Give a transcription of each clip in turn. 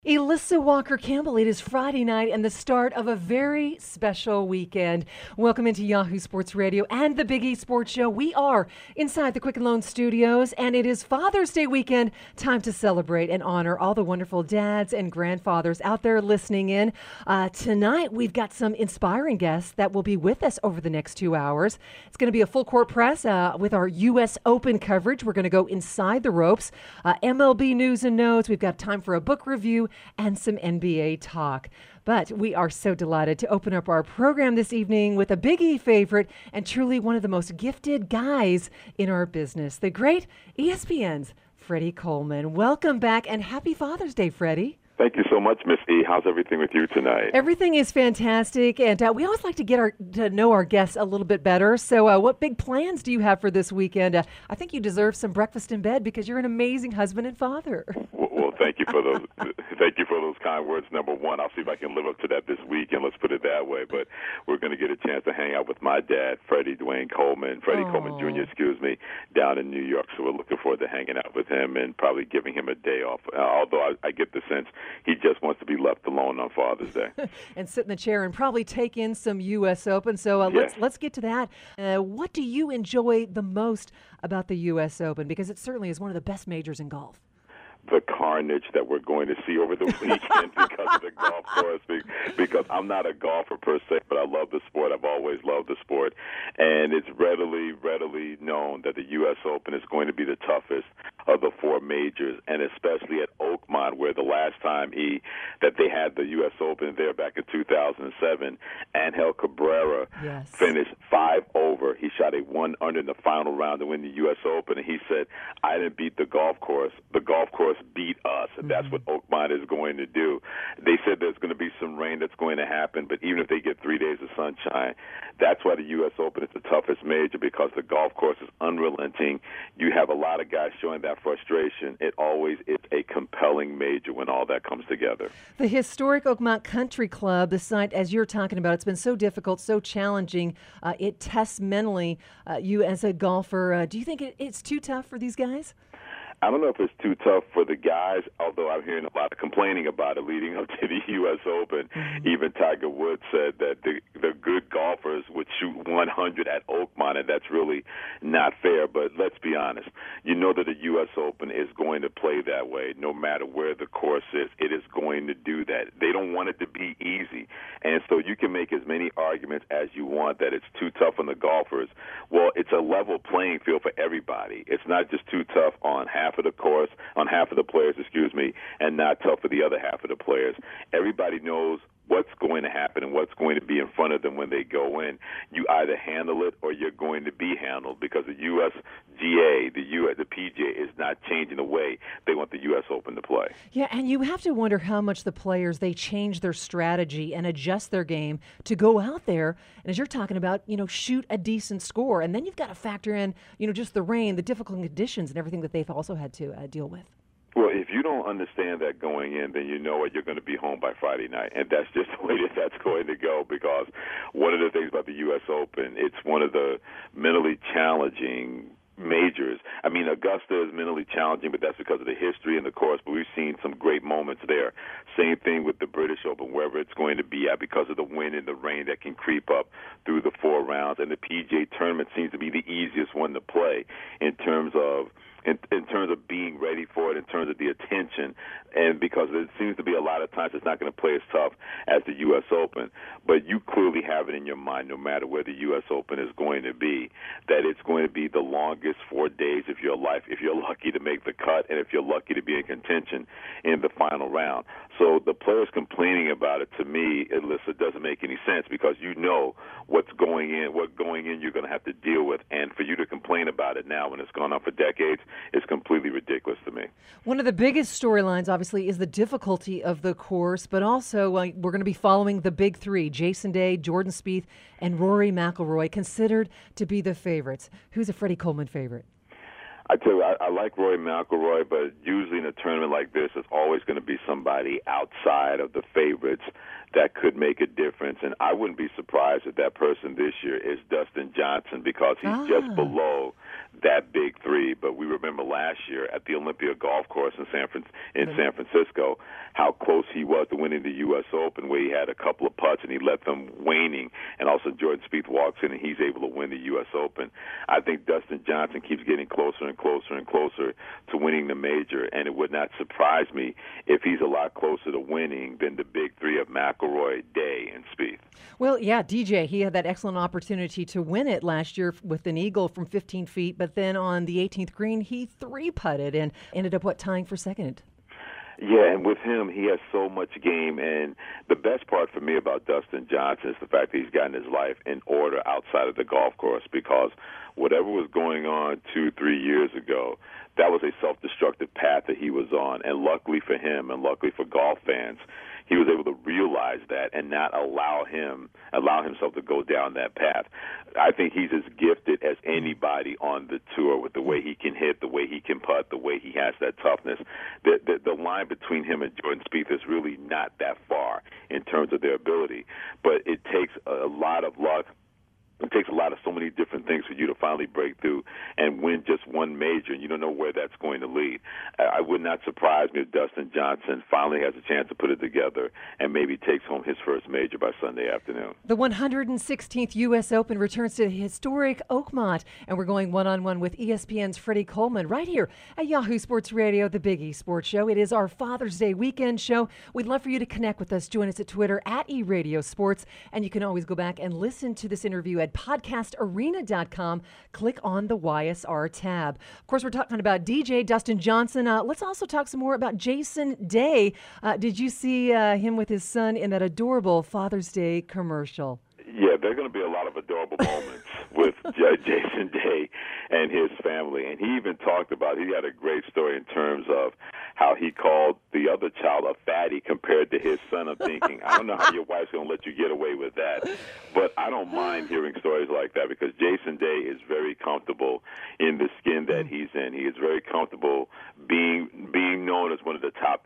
Elissa Walker Campbell, it is Friday night and the start of a very special weekend. Welcome into Yahoo Sports Radio and the Big E Sports Show. We are inside the Quicken Loan Studios, and it is Father's Day weekend. Time to celebrate and honor all the wonderful dads and grandfathers out there listening in. Tonight, we've got some inspiring guests that will be with us over the next 2 hours. It's going to be a full court press with our U.S. Open coverage. We're going to go inside the ropes. MLB news and notes. We've got time for a book review and some NBA talk. But we are so delighted to open up our program this evening with a Big E favorite and truly one of the most gifted guys in our business, the great ESPN's Freddie Coleman. Welcome back and happy Father's Day, Freddie. Thank you so much, Miss E. How's everything with you tonight? Everything is fantastic, and we always like to get to know our guests a little bit better. So what big plans do you have for this weekend? I think you deserve some breakfast in bed because you're an amazing husband and father. Well, thank you for those. Thank you for those kind words. Number one, I'll see if I can live up to that this weekend. Let's put it that way. But we're going to get a chance to hang out with my dad, Freddie Coleman Jr., down in New York. So we're looking forward to hanging out with him and probably giving him a day off. Although I get the sense he just wants to be left alone on Father's Day. And sit in the chair and probably take in some U.S. Open. So let's get to that. What do you enjoy the most about the U.S. Open? Because it certainly is one of the best majors in golf. The carnage that we're going to see over the weekend because of the golf course. Because I'm not a golfer per se, but I love the sport. I've always loved the sport. And it's readily known that the U.S. Open is going to be the toughest of the four majors, and especially at Oakmont, where the last time that they had the U.S. Open there back in 2007, Angel Cabrera finished 5 over. He shot a 1 under in the final round to win the U.S. Open, and he said, I didn't beat the golf course. The golf course beat us, and that's what Oakmont is going to do. They said there's going to be some rain that's going to happen, but even if they get 3 days of sunshine, that's why the U.S. Open is the toughest major, because the golf course is unrelenting. You have a lot of guys showing that frustration. It always is a compelling major when all that comes together. The historic Oakmont Country Club, the site, as you're talking about, it's been so difficult, so challenging. It tests mentally you as a golfer. Do you think it's too tough for these guys? I don't know if it's too tough for the guys, although I'm hearing a lot of complaining about it leading up to the U.S. Open. Even Tiger Woods said that the good golfers would shoot 100 at Oakmont, and that's really not fair. But let's be honest. You know that the U.S. Open is going to play that way no matter where the course is. It is going to do that. They don't want it to be easy. And so you can make as many arguments as you want that it's too tough on the golfers. Well, it's a level playing field for everybody. It's not just too tough on half of the course, on half of the players, and not tough for the other half of the players. Everybody knows what's going to happen and what's going to be in front of them when they go in. You either handle it or you're going to be handled, because the USGA, the PGA is not changing the way they want the U.S. Open to play. Yeah, and you have to wonder how much the players, they change their strategy and adjust their game to go out there, and as you're talking about, shoot a decent score. And then you've got to factor in, just the rain, the difficult conditions, and everything that they've also had to deal with. Well, if you don't understand that going in, then you know what, you're going to be home by Friday night. And that's just the way that's going to go, because one of the things about the U.S. Open, it's one of the mentally challenging majors. I mean, Augusta is mentally challenging, but that's because of the history and the course, but we've seen some great moments there. Same thing with the British Open, wherever it's going to be at, because of the wind and the rain that can creep up through the 4 rounds. And the PGA Tournament seems to be the easiest one to play in terms of being ready for it, in terms of the attention, and because it seems to be a lot of times it's not going to play as tough as the U.S. Open. But you clearly have it in your mind, no matter where the U.S. Open is going to be, that it's going to be the longest 4 days of your life if you're lucky to make the cut and if you're lucky to be in contention in the final round. So the players complaining about it, to me, Alyssa, doesn't make any sense, because you know what going in you're going to have to deal with. And for you to complain about it now when it's gone on for decades is completely ridiculous to me. One of the biggest storylines, obviously, is the difficulty of the course, but also we're going to be following the big three, Jason Day, Jordan Spieth, and Rory McIlroy, considered to be the favorites. Who's a Freddie Coleman favorite? I tell you, I like Rory McIlroy, but usually in a tournament like this, it's always going to be somebody outside of the favorites that could make a difference. And I wouldn't be surprised if that person this year is Dustin Johnson, because he's just below that big three. But we remember last year at the Olympia Golf Course in San Francisco, how close he was to winning the U.S. Open, where he had a couple of putts and he left them waning. And also Jordan Spieth walks in and he's able to win the U.S. Open. I think Dustin Johnson keeps getting closer and closer and closer to winning the major, and it would not surprise me if he's a lot closer to winning than the big three of McIlroy, Day, and Spieth. Well, yeah, DJ, he had that excellent opportunity to win it last year with an eagle from 15 feet, but then on the 18th green, he three-putted and ended up, tying for second? Yeah, and with him, he has so much game. And the best part for me about Dustin Johnson is the fact that he's gotten his life in order outside of the golf course, because whatever was going on 2-3 years ago, that was a self-destructive path that he was on. And luckily for him and luckily for golf fans, he was able to realize that and not allow himself to go down that path. I think he's as gifted as anybody on the tour with the way he can hit, the way he can putt, the way he has that toughness. The line between him and Jordan Spieth is really not that far in terms of their ability, but it takes a lot of luck. It takes a lot of so many different things for you to finally break through and win just one major, and you don't know where that's going to lead. I would not surprise me if Dustin Johnson finally has a chance to put it together and maybe takes home his first major by Sunday afternoon. The 116th U.S. Open returns to historic Oakmont, and we're going one-on-one with ESPN's Freddie Coleman right here at Yahoo Sports Radio, the Big E Sports Show. It is our Father's Day weekend show. We'd love for you to connect with us. Join us at Twitter at eRadioSports, and you can always go back and listen to this interview at podcastarena.com. Click on the YSR tab. Of course, we're talking about DJ Dustin Johnson. Let's also talk some more about Jason Day. Did you see him with his son in that adorable Father's Day commercial? Yeah, there are going to be a lot of adorable moments with Jason Day and his family. And he even talked about, he had a great story in terms of how he called the other child a fatty compared to his son. I'm thinking, I don't know how your wife's going to let you get away with that. But I don't mind hearing stories like that, because Jason Day is very comfortable in the skin that he's in. He is very comfortable being known as one of the top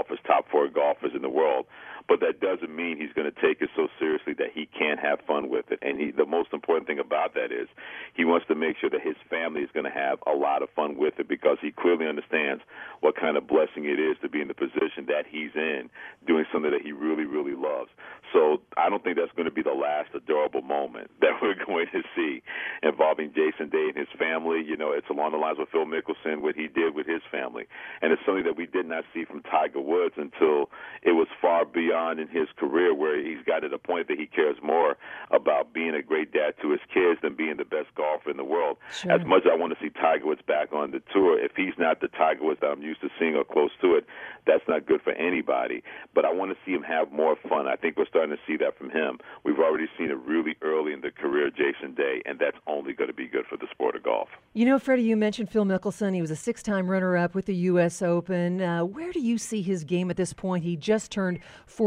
4 golfers in the world. But that doesn't mean he's going to take it so seriously that he can't have fun with it. And the most important thing about that is he wants to make sure that his family is going to have a lot of fun with it, because he clearly understands what kind of blessing it is to be in the position that he's in, doing something that he really, really loves. So I don't think that's going to be the last adorable moment that we're going to see involving Jason Day and his family. You know, it's along the lines of Phil Mickelson, what he did with his family. And it's something that we did not see from Tiger Woods until it was far beyond in his career, where he's got to the point that he cares more about being a great dad to his kids than being the best golfer in the world. Sure. As much as I want to see Tiger Woods back on the tour, if he's not the Tiger Woods that I'm used to seeing or close to it, that's not good for anybody. But I want to see him have more fun. I think we're starting to see that from him. We've already seen it really early in the career of Jason Day, and that's only going to be good for the sport of golf. You know, Freddie, you mentioned Phil Mickelson. He was a 6-time runner-up with the U.S. Open. Where do you see his game at this point? He just turned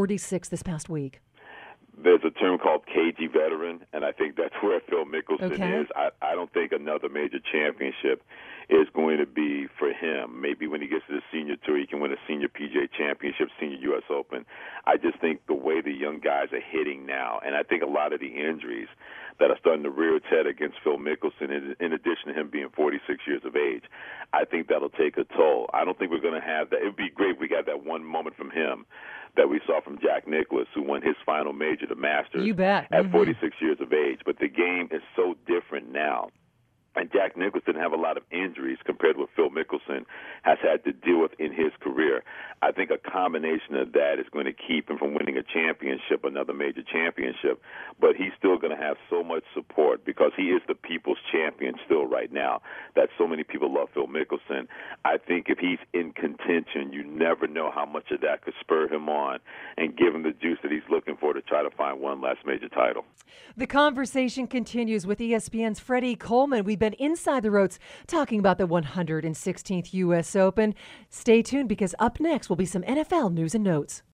46 this past week. There's a term called cagey veteran, and I think that's where Phil Mickelson is. I don't think another major championship is going to be for him. Maybe when he gets to the senior tour, he can win a senior PGA championship, senior U.S. Open. I just think the way the young guys are hitting now, and I think a lot of the injuries that are starting to rear its head against Phil Mickelson, in addition to him being 46 years of age, I think that'll take a toll. I don't think we're going to have that. It would be great if we got that one moment from him that we saw from Jack Nicklaus, who won his final major, the Masters, you bet. at 46 years of age. But the game is so different now. And Jack Nicklaus didn't have a lot of injuries compared to what Phil Mickelson has had to deal with in his career. I think a combination of that is going to keep him from winning a championship, another major championship. But he's still going to have so much support, because he is the people's champion still right now, that so many people love Phil Mickelson. I think if he's in contention, you never know how much of that could spur him on and give him the juice that he's looking for to try to find one last major title. The conversation continues with ESPN's Freddie Coleman. We've been inside the ropes talking about the 116th U.S. Open. Stay tuned, because up next will be some NFL news and notes.